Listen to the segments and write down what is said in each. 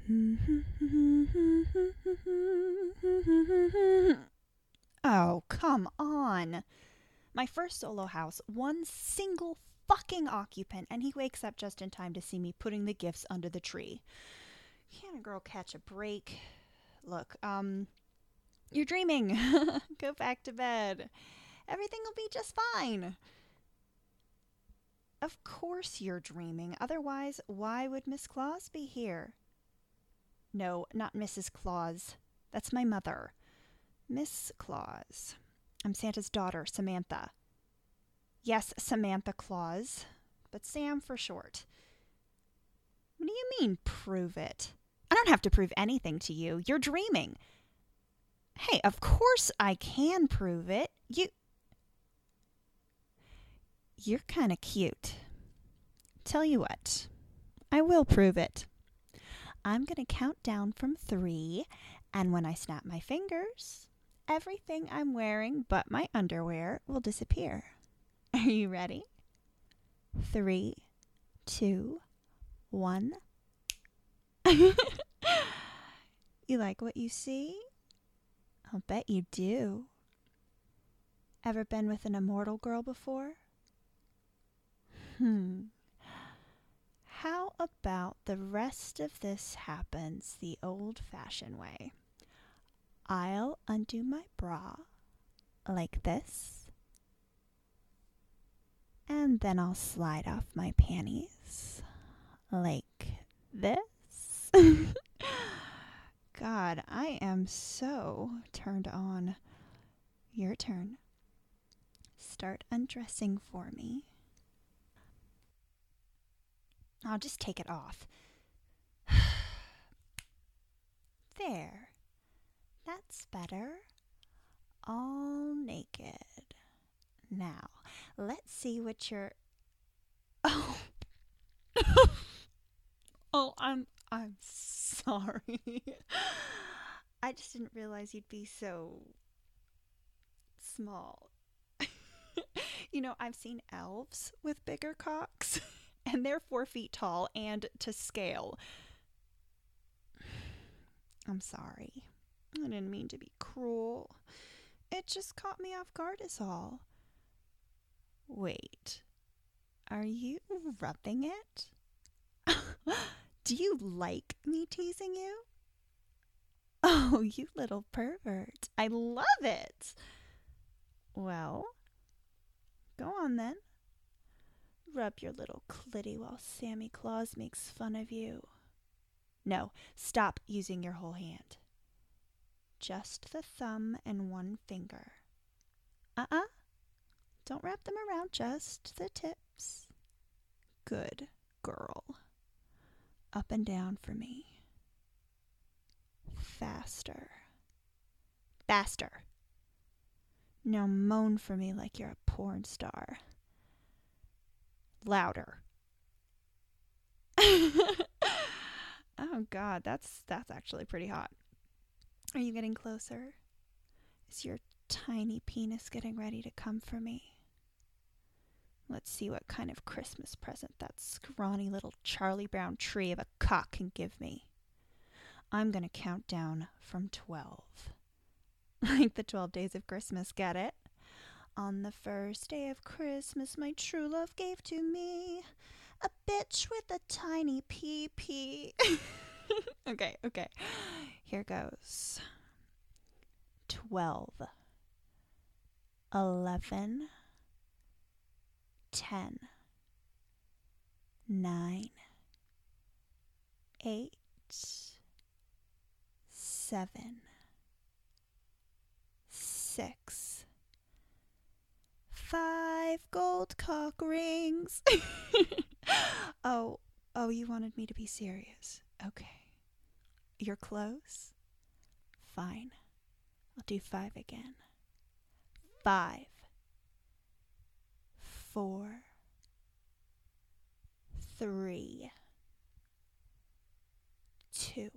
Oh, come on. My first solo house, one single fucking occupant, and he wakes up just in time to see me putting the gifts under the tree. Can a girl catch a break? Look, you're dreaming. Go back to bed. Everything will be just fine. Of course you're dreaming. Otherwise, why would Miss Claus be here? No, not Mrs. Claus. That's my mother. Miss Claus. I'm Santa's daughter, Samantha. Yes, Samantha Claus, but Sam for short. What do you mean, prove it? I don't have to prove anything to you. You're dreaming. Hey, of course I can prove it. You're kind of cute. Tell you what, I will prove it. I'm going to count down from 3, and when I snap my fingers, everything I'm wearing but my underwear will disappear. Are you ready? 3, 2, 1. You like what you see? I'll bet you do. Ever been with an immortal girl before? How about the rest of this happens the old-fashioned way? I'll undo my bra like this, and then I'll slide off my panties like this. God, I am so turned on. Your turn. Start undressing for me. I'll just take it off. There. That's better. All naked. Now, let's see what you're... Oh. Oh, I'm sorry. I just didn't realize you'd be so small. You know, I've seen elves with bigger cocks, and they're 4 feet tall and to scale. I'm sorry. I didn't mean to be cruel. It just caught me off guard is all. Wait. Are you rubbing it? Do you like me teasing you? Oh, you little pervert. I love it. Well, go on then. Rub your little clitty while Sammy Claus makes fun of you. No, stop using your whole hand. Just the thumb and 1 finger. Don't wrap them around, just the tips. Good girl. Up and down for me. Faster. Faster. Now moan for me like you're a porn star. Louder. Oh God, that's actually pretty hot. Are you getting closer? Is your tiny penis getting ready to come for me? Let's see what kind of Christmas present that scrawny little Charlie Brown tree of a cock can give me. I'm gonna count down from 12. Like the 12 days of Christmas, get it? On the first day of Christmas, my true love gave to me a bitch with a tiny pee-pee. Okay. Here goes. 12. 11. 10. 9. 8. 7. 6. 5 gold cock rings. Oh, you wanted me to be serious. Okay. You're close? Fine. I'll do 5 again. 5. 4. 3. 2.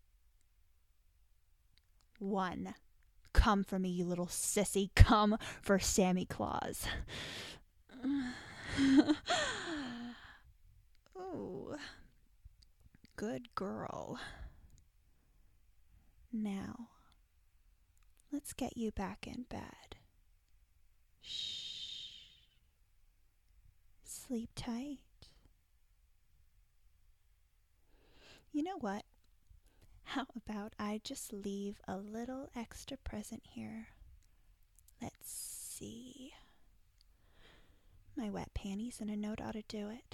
1. Come for me, you little sissy. Come for Sammy Claus. Ooh. Good girl. Now, let's get you back in bed. Shh. Sleep tight. You know what? How about I just leave a little extra present here? Let's see. My wet panties and a note ought to do it.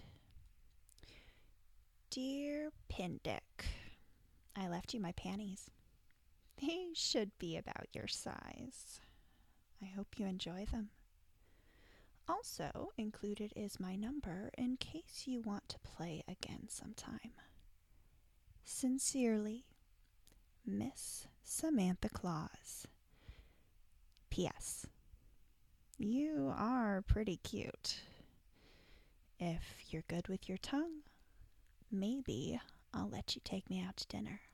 Dear Pindick, I left you my panties. They should be about your size. I hope you enjoy them. Also included is my number in case you want to play again sometime. Sincerely, Miss Samantha Claus. P.S. You are pretty cute. If you're good with your tongue, maybe I'll let you take me out to dinner.